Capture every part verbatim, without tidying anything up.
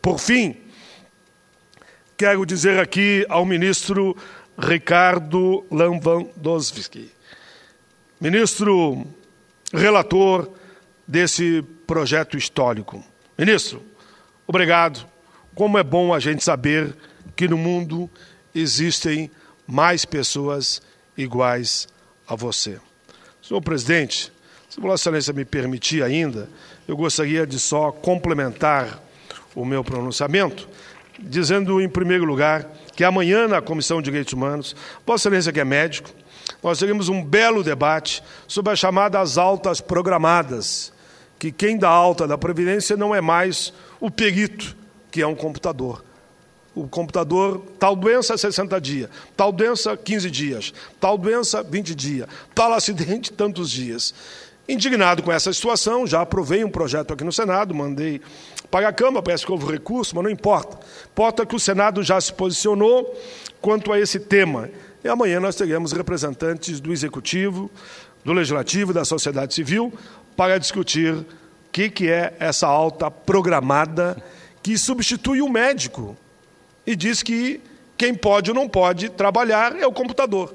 Por fim, quero dizer aqui ao ministro Ricardo Lewandowski, ministro relator desse projeto histórico. Ministro, obrigado. Como é bom a gente saber que no mundo existem mais pessoas iguais a você. Senhor presidente, se Vossa Excelência me permitir ainda, eu gostaria de só complementar o meu pronunciamento, dizendo, em primeiro lugar, que amanhã, na Comissão de Direitos Humanos, Vossa Excelência, que é médico, nós teremos um belo debate sobre as chamadas altas programadas, que quem dá alta da Previdência não é mais o perito, que é um computador. O computador, tal doença, sessenta dias, tal doença, quinze dias, tal doença, vinte dias, tal acidente, tantos dias. Indignado com essa situação, já aprovei um projeto aqui no Senado, mandei para a Câmara, parece que houve recurso, mas não importa. Importa que o Senado já se posicionou quanto a esse tema. E amanhã nós teremos representantes do Executivo, do Legislativo, da sociedade civil, para discutir o que, que é essa alta programada que substitui o médico e diz que quem pode ou não pode trabalhar é o computador.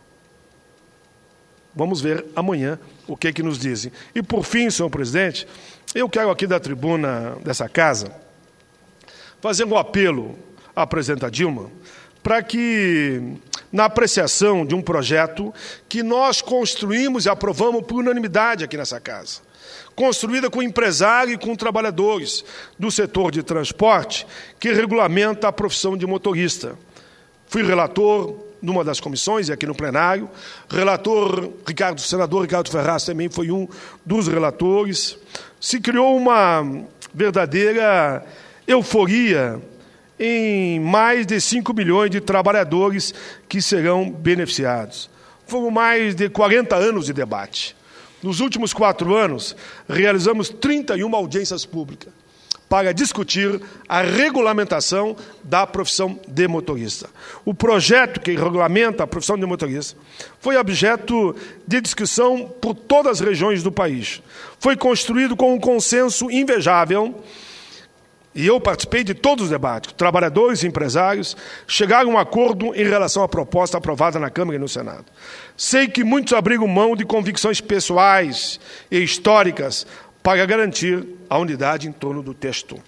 Vamos ver amanhã o que, que nos dizem. E, por fim, senhor presidente, eu quero aqui da tribuna dessa casa fazer um apelo à presidenta Dilma para que, na apreciação de um projeto que nós construímos e aprovamos por unanimidade aqui nessa casa, construída com empresários e com trabalhadores do setor de transporte, que regulamenta a profissão de motorista. Fui relator numa das comissões e aqui no plenário, relator, Ricardo, senador Ricardo Ferraz também foi um dos relatores. Se criou uma verdadeira euforia em mais de cinco milhões de trabalhadores que serão beneficiados. Foram mais de quarenta anos de debate. Nos últimos quatro anos, realizamos trinta e uma audiências públicas para discutir a regulamentação da profissão de motorista. O projeto que regulamenta a profissão de motorista foi objeto de discussão por todas as regiões do país. Foi construído com um consenso invejável, e eu participei de todos os debates. Trabalhadores e empresários chegaram a um acordo em relação à proposta aprovada na Câmara e no Senado. Sei que muitos abriram mão de convicções pessoais e históricas para garantir a unidade em torno do texto.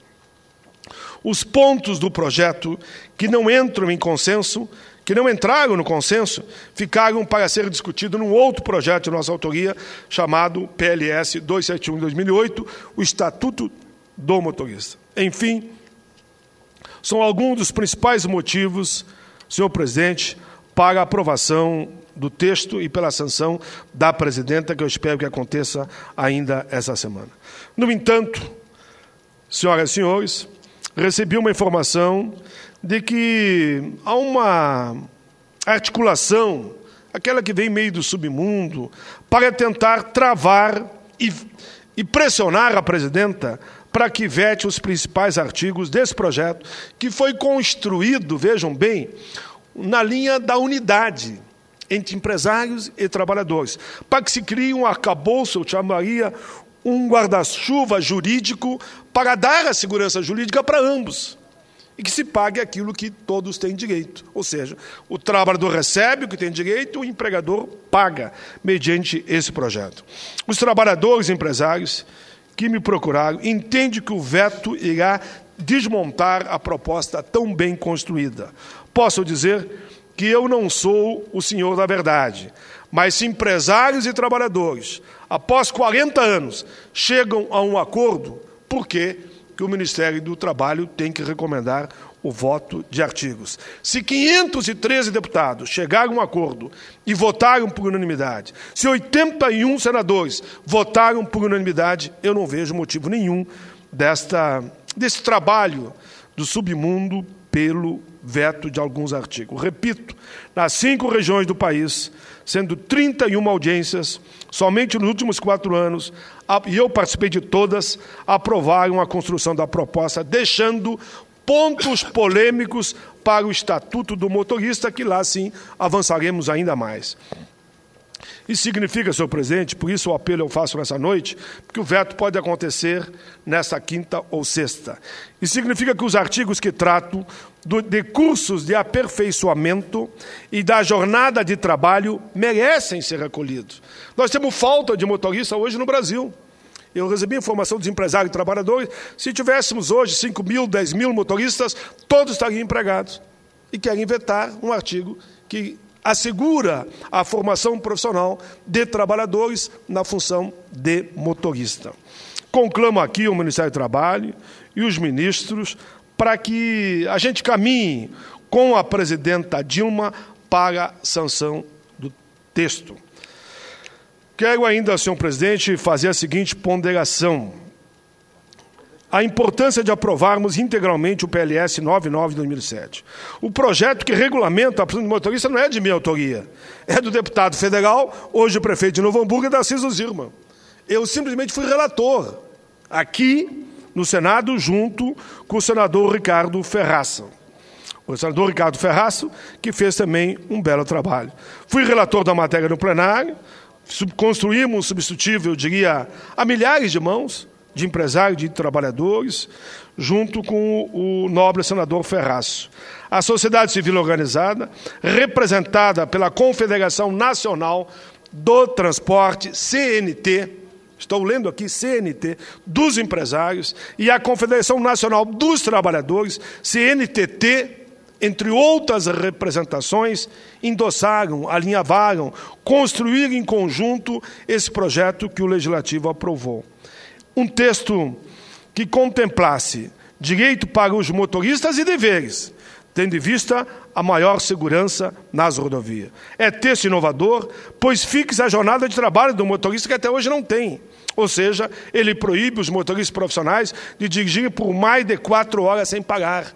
Os pontos do projeto que não entram em consenso, que não entraram no consenso, ficaram para ser discutido num outro projeto de nossa autoria, chamado P L S duzentos e setenta e um de dois mil e oito, o Estatuto do Motorista. Enfim, são alguns dos principais motivos, senhor presidente, para a aprovação do texto e pela sanção da presidenta, que eu espero que aconteça ainda essa semana. No entanto, senhoras e senhores, recebi uma informação de que há uma articulação, aquela que vem meio do submundo, para tentar travar e, e pressionar a presidenta para que vete os principais artigos desse projeto, que foi construído, vejam bem, na linha da unidade entre empresários e trabalhadores, para que se crie um arcabouço, eu chamaria um guarda-chuva jurídico, para dar a segurança jurídica para ambos, e que se pague aquilo que todos têm direito. Ou seja, o trabalhador recebe o que tem direito, o empregador paga, mediante esse projeto. Os trabalhadores e empresários que me procuraram entendem que o veto irá desmontar a proposta tão bem construída. Posso dizer que eu não sou o senhor da verdade, mas se empresários e trabalhadores, após quarenta anos, chegam a um acordo, por que que o Ministério do Trabalho tem que recomendar o voto de artigos? Se quinhentos e treze deputados chegaram a um acordo e votaram por unanimidade, se oitenta e um senadores votaram por unanimidade, eu não vejo motivo nenhum desta, desse trabalho do submundo pelo veto de alguns artigos. Repito, nas cinco regiões do país, sendo trinta e uma audiências, somente nos últimos quatro anos, e eu participei de todas, aprovaram a construção da proposta, deixando pontos polêmicos para o Estatuto do Motorista, que lá sim avançaremos ainda mais. Isso significa, senhor presidente, por isso o apelo eu faço nessa noite, que o veto pode acontecer nesta quinta ou sexta. Isso significa que os artigos que tratam do, de cursos de aperfeiçoamento e da jornada de trabalho merecem ser recolhidos. Nós temos falta de motorista hoje no Brasil. Eu recebi informação dos empresários e trabalhadores, se tivéssemos hoje cinco mil, dez mil motoristas, todos estariam empregados. E querem vetar um artigo que assegura a formação profissional de trabalhadores na função de motorista. Conclamo aqui o Ministério do Trabalho e os ministros para que a gente caminhe com a presidenta Dilma para a sanção do texto. Quero ainda, senhor presidente, fazer a seguinte ponderação. A importância de aprovarmos integralmente o P L S noventa e nove de dois mil e sete. O projeto que regulamenta a profissão de motorista não é de minha autoria, é do deputado federal, hoje o prefeito de Novo Hamburgo, Darciso Zirman. Eu simplesmente fui relator aqui no Senado, junto com o senador Ricardo Ferraça. O senador Ricardo Ferraça, que fez também um belo trabalho. Fui relator da matéria no plenário, construímos um substitutivo, eu diria, a milhares de mãos, de empresários, de trabalhadores, junto com o nobre senador Ferraço. A sociedade civil organizada, representada pela Confederação Nacional do Transporte, C N T, estou lendo aqui C N T, dos empresários, e a Confederação Nacional dos Trabalhadores, C N T T, entre outras representações, endossaram, alinhavaram, construíram em conjunto esse projeto que o Legislativo aprovou. Um texto que contemplasse direito para os motoristas e deveres, tendo em vista a maior segurança nas rodovias. É texto inovador, pois fixa a jornada de trabalho do motorista que até hoje não tem. Ou seja, ele proíbe os motoristas profissionais de dirigirem por mais de quatro horas sem pagar.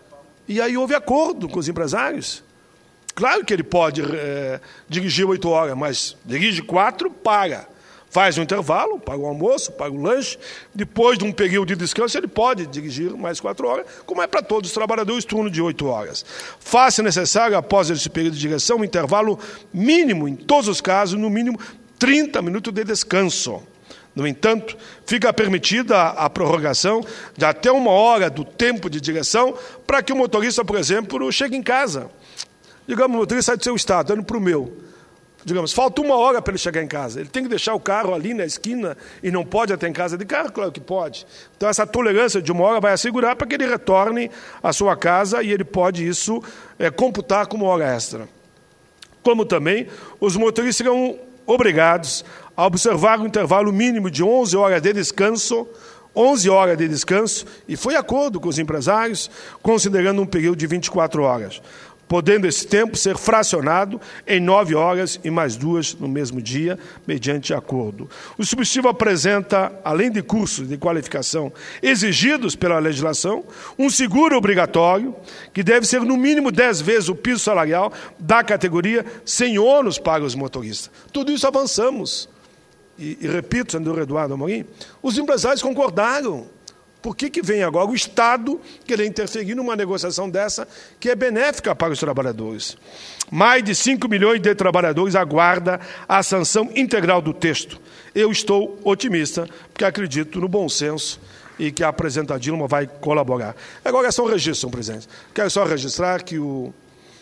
E aí houve acordo com os empresários. Claro que ele pode é, dirigir oito horas, mas dirige quatro, paga. Faz um intervalo, paga o almoço, paga o lanche. Depois de um período de descanso, ele pode dirigir mais quatro horas, como é para todos os trabalhadores, turno de oito horas. Faça necessário, após esse período de direção, um intervalo mínimo, em todos os casos, no mínimo trinta minutos de descanso. No entanto, fica permitida a prorrogação de até uma hora do tempo de direção para que o motorista, por exemplo, chegue em casa. Digamos, o motorista sai do seu estado, está indo para o meu. Digamos, falta uma hora para ele chegar em casa. Ele tem que deixar o carro ali na esquina e não pode até em casa de carro? Claro que pode. Então, essa tolerância de uma hora vai assegurar para que ele retorne à sua casa e ele pode isso é, computar como hora extra. Como também, os motoristas serão obrigados a observar um intervalo mínimo de onze horas de descanso, onze horas de descanso, e foi acordo com os empresários, considerando um período de vinte e quatro horas. Podendo esse tempo ser fracionado em nove horas e mais duas no mesmo dia, mediante acordo. O substitutivo apresenta, além de cursos de qualificação exigidos pela legislação, um seguro obrigatório, que deve ser no mínimo dez vezes o piso salarial da categoria, sem ônus para os motoristas. Tudo isso avançamos. E, e repito, senador Eduardo Amorim, os empresários concordaram. Por que que vem agora o Estado querer interferir numa negociação dessa que é benéfica para os trabalhadores? Mais de cinco milhões de trabalhadores aguardam a sanção integral do texto. Eu estou otimista, porque acredito no bom senso e que a presidenta Dilma vai colaborar. Agora é só um registro, senhor presidente. Quero só registrar que o,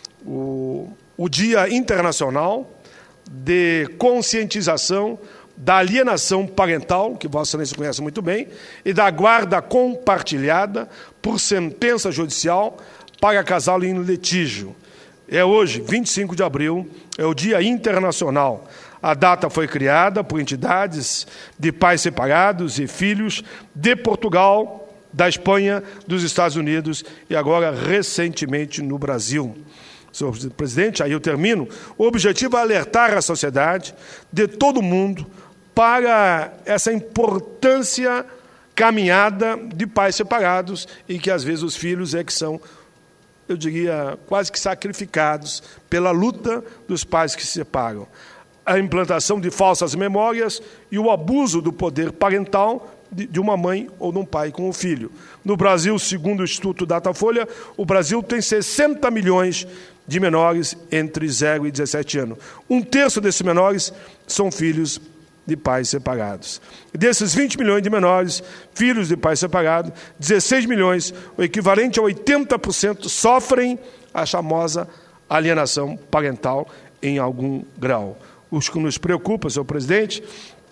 o, o Dia Internacional de Conscientização da alienação parental, que Vossa Excelência conhece muito bem, e da guarda compartilhada por sentença judicial para casal em litígio. É hoje, vinte e cinco de abril, é o Dia Internacional. A data foi criada por entidades de pais separados e filhos de Portugal, da Espanha, dos Estados Unidos e agora, recentemente, no Brasil. Senhor presidente, aí eu termino. O objetivo é alertar a sociedade de todo mundo para essa importância caminhada de pais separados e que, às vezes, os filhos é que são, eu diria, quase que sacrificados pela luta dos pais que se separam. A implantação de falsas memórias e o abuso do poder parental de uma mãe ou de um pai com o filho. No Brasil, segundo o Instituto Datafolha, o Brasil tem sessenta milhões de menores entre zero e dezessete anos. Um terço desses menores são filhos de pais separados. Desses vinte milhões de menores, filhos de pais separados, dezesseis milhões, o equivalente a oitenta por cento, sofrem a famosa alienação parental em algum grau. O que nos preocupa, senhor presidente,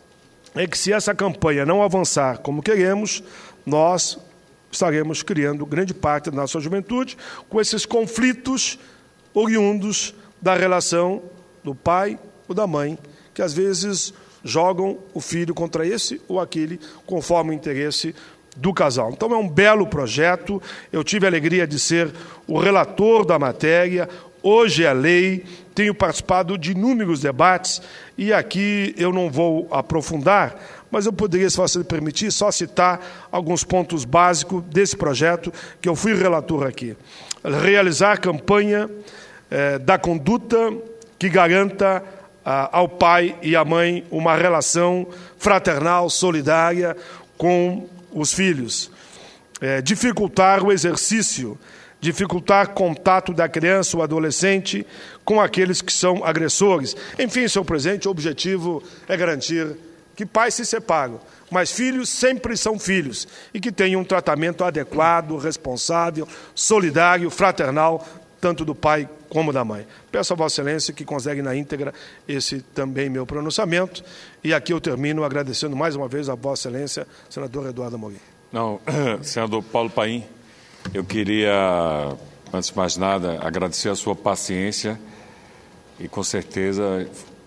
é que se essa campanha não avançar como queremos, nós estaremos criando grande parte da nossa juventude com esses conflitos oriundos da relação do pai ou da mãe, que às vezes jogam o filho contra esse ou aquele, conforme o interesse do casal. Então é um belo projeto, eu tive a alegria de ser o relator da matéria, hoje é lei, tenho participado de inúmeros debates e aqui eu não vou aprofundar, mas eu poderia, se você me permitir, só citar alguns pontos básicos desse projeto que eu fui relator aqui. Realizar campanha eh, da conduta que garanta ah, ao pai e à mãe uma relação fraternal, solidária com os filhos. Eh, dificultar o exercício dificultar contato da criança ou adolescente com aqueles que são agressores. Enfim, senhor presidente, o objetivo é garantir que pais se separam, mas filhos sempre são filhos e que tenham um tratamento adequado, responsável, solidário, fraternal, tanto do pai como da mãe. Peço a Vossa Excelência que consiga na íntegra esse também meu pronunciamento e aqui eu termino agradecendo mais uma vez a Vossa Excelência, senador Eduardo Amorim. Não, senador Paulo Paim, eu queria, antes de mais nada, agradecer a sua paciência e, com certeza,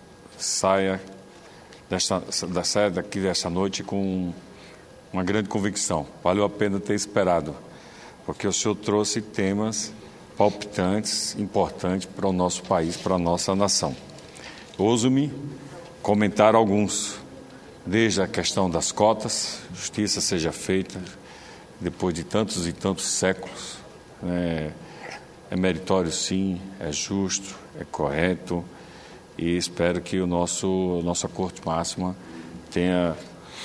saia, desta, saia daqui desta noite com uma grande convicção. Valeu a pena ter esperado, porque o senhor trouxe temas palpitantes, importantes para o nosso país, para a nossa nação. Ouso-me comentar alguns, desde a questão das cotas, justiça seja feita, depois de tantos e tantos séculos, né? É meritório sim, é justo, é correto e espero que o nosso nossa Corte Máxima tenha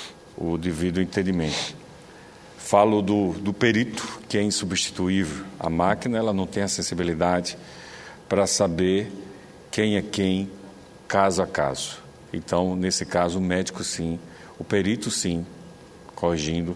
o devido entendimento. Falo do, do perito, que é insubstituível. A máquina ela não tem a sensibilidade para saber quem é quem, caso a caso. Então, nesse caso, o médico sim, o perito sim, corrigindo,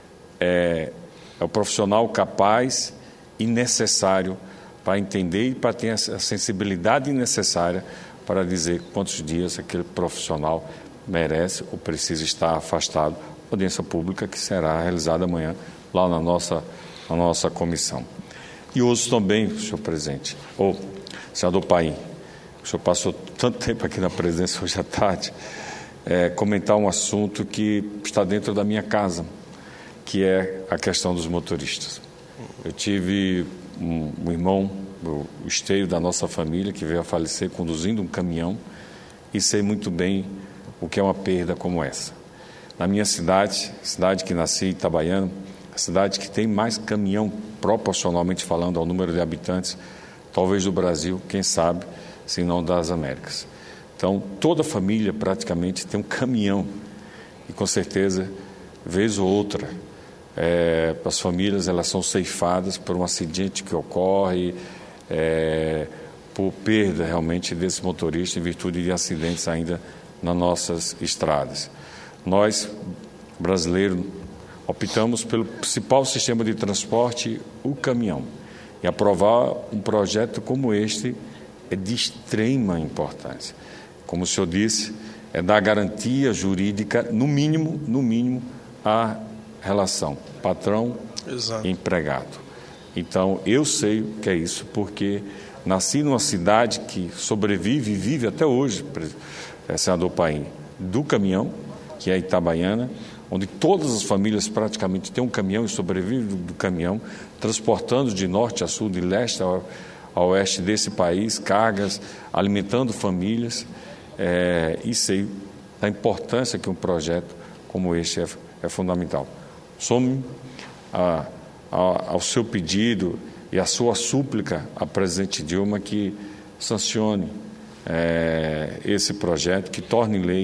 É, é o profissional capaz e necessário para entender e para ter a sensibilidade necessária para dizer quantos dias aquele profissional merece ou precisa estar afastado. Audiência pública que será realizada amanhã lá na nossa, na nossa comissão. E ouço também, senhor presidente, ou senador Paim, o senhor passou tanto tempo aqui na presidência hoje à tarde, é, comentar um assunto que está dentro da minha casa, que é a questão dos motoristas. Eu tive um, um irmão, o esteio da nossa família, que veio a falecer conduzindo um caminhão e sei muito bem o que é uma perda como essa. Na minha cidade, cidade que nasci, Itabaiana, a cidade que tem mais caminhão, proporcionalmente falando ao número de habitantes, talvez do Brasil, quem sabe, se não das Américas. Então, toda família praticamente tem um caminhão e, com certeza, vez ou outra, É, as famílias elas são ceifadas por um acidente que ocorre, é, por perda realmente desse motorista em virtude de acidentes ainda nas nossas estradas. Nós, brasileiros, optamos pelo principal sistema de transporte, o caminhão. E aprovar um projeto como este é de extrema importância. Como o senhor disse, é dar garantia jurídica, no mínimo, no mínimo, a relação patrão e empregado. Então, eu sei o que é isso, porque nasci numa cidade que sobrevive e vive até hoje, senador Paim, do caminhão, que é Itabaiana, onde todas as famílias praticamente têm um caminhão e sobrevivem do, do caminhão, transportando de norte a sul, de leste a, a oeste desse país, cargas, alimentando famílias, é, e sei da importância que um projeto como este é, é fundamental. Some a, a, ao seu pedido e à sua súplica à presidente Dilma que sancione é, esse projeto, que torne lei,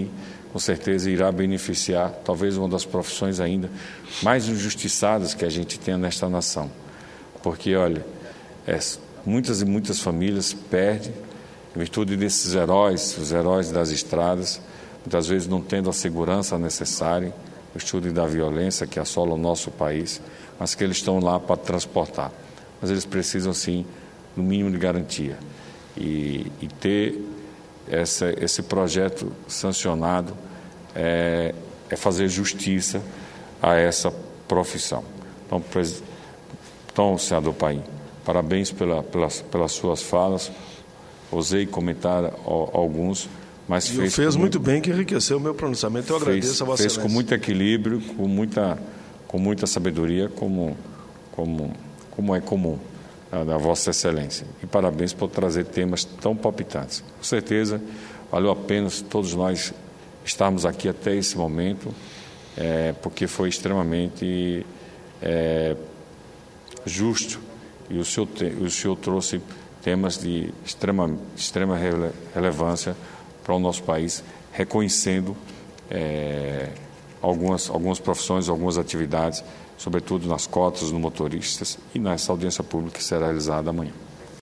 com certeza irá beneficiar talvez uma das profissões ainda mais injustiçadas que a gente tem nesta nação. Porque, olha, é, muitas e muitas famílias perdem em virtude desses heróis, os heróis das estradas, muitas vezes não tendo a segurança necessária, o estudo da violência que assola o nosso país, mas que eles estão lá para transportar. Mas eles precisam, sim, no mínimo de garantia. E, e ter essa, esse projeto sancionado é, é fazer justiça a essa profissão. Então, pres... então senador Paim, parabéns pela, pelas, pelas suas falas. Ousei comentar alguns, mas e fez, fez muito muito bem, que enriqueceu o meu pronunciamento. Eu fez, agradeço a Vossa Fez Excelência. com muito equilíbrio, com muita, com muita sabedoria, como, como, como é comum a, da Vossa Excelência. E parabéns por trazer temas tão palpitantes. Com certeza, valeu a pena todos nós estarmos aqui até esse momento, é, porque foi extremamente é, justo e o senhor, te, o senhor trouxe temas de extrema, extrema rele, relevância para o nosso país, reconhecendo é, algumas, algumas profissões, algumas atividades, sobretudo nas cotas, nos motoristas e nessa audiência pública que será realizada amanhã.